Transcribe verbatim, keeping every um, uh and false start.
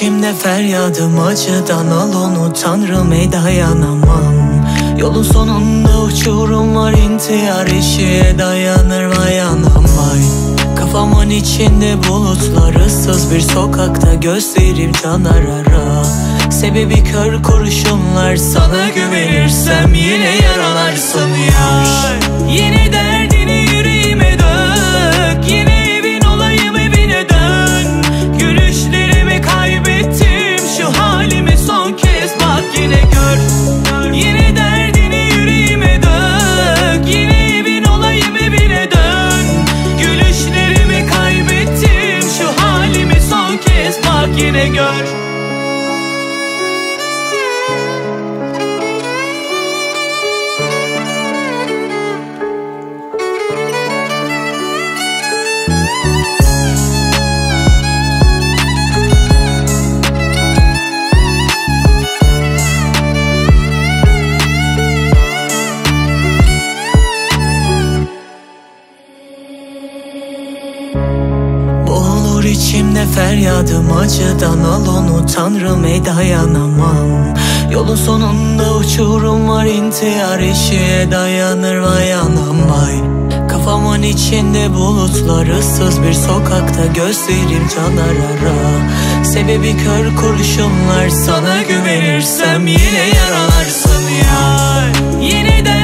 içimde feryadım acıdan, al onu Tanrım, ey dayanamam. Yolun sonunda uçurum var, intihar eşiğe dayanır vay anam vay. Kafamın içinde bulutlar, ıssız bir sokakta gözlerim canar ara. Sebebi kör kurşunlar, sana güvenirsem yine yaralarsın yar. Yine derdini yüreğime dök, yine evin olayım evine dön. Gülüşlerimi kaybettim, şu halimi son kez bak yine gör. Yine derdini yüreğime dök, yine evin olayım evine dön. Gülüşlerimi kaybettim, şu halimi son kez bak yine gör. İçimde feryadım acıdan, al onu Tanrım, ey dayanamam. Yolun sonunda uçurum var, intihar eşiğe dayanır vay anam vay. Kafamın içinde bulutlar, ıssız bir sokakta gözlerim canar ara. Sebebi kör kurşunlar, sana güvenirsem yine yaralarsın yar. Yine de